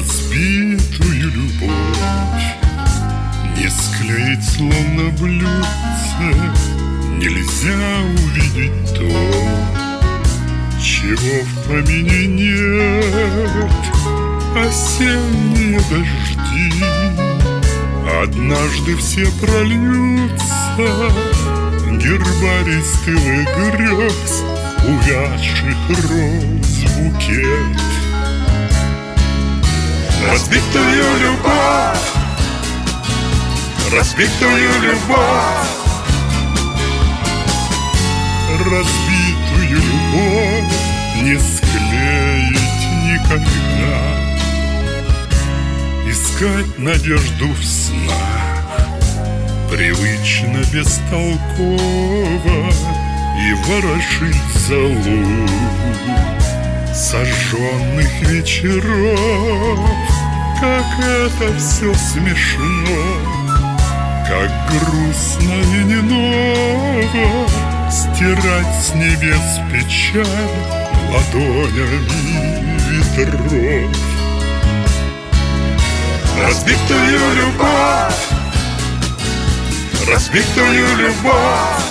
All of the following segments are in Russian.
Разбитую любовь не склеить, словно блюдце. Нельзя увидеть то, чего в помине нет. Осенние дожди однажды все прольются. Гербарий стылых грез, увядших роз букет. Разбитую любовь, разбитую любовь, разбитую любовь не склеить никогда. Искать надежду в снах привычно бестолково и ворошить золу сожженных вечеров. Как это все смешно, как грустно и не ново стирать с небес печаль ладонями ветров. Разбитую любовь, разбитую любовь,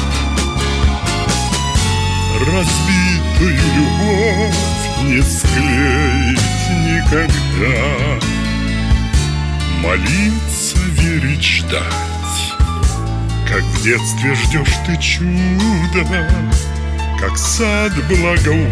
разбитую любовь не склеить никогда. Молиться, верить, ждать, как в детстве ждешь ты чуда, как сад благоухать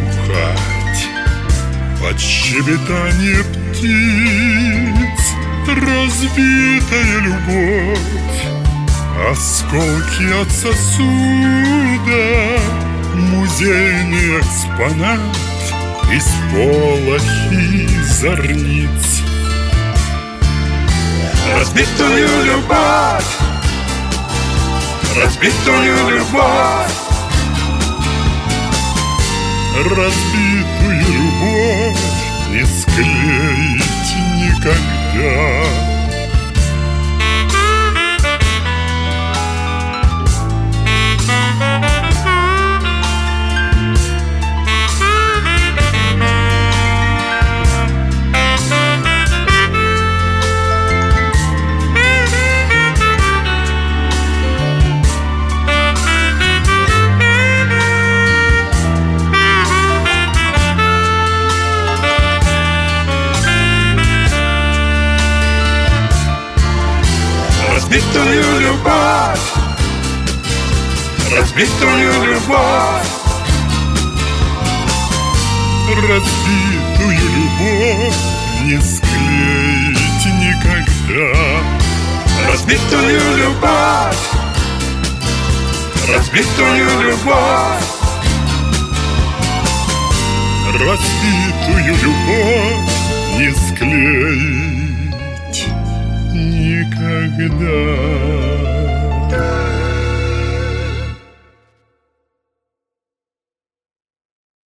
под щебетание птиц. Разбитая любовь, осколки от сосуда, музейный экспонат из полохи зорниц. Разбитую любовь, разбитую любовь, разбитую любовь не склеить никогда. Разбитую любовь, разбитую любовь, разбитую любовь не склеить никогда. Разбитую любовь, разбитую любовь, разбитую любовь не склеить никогда.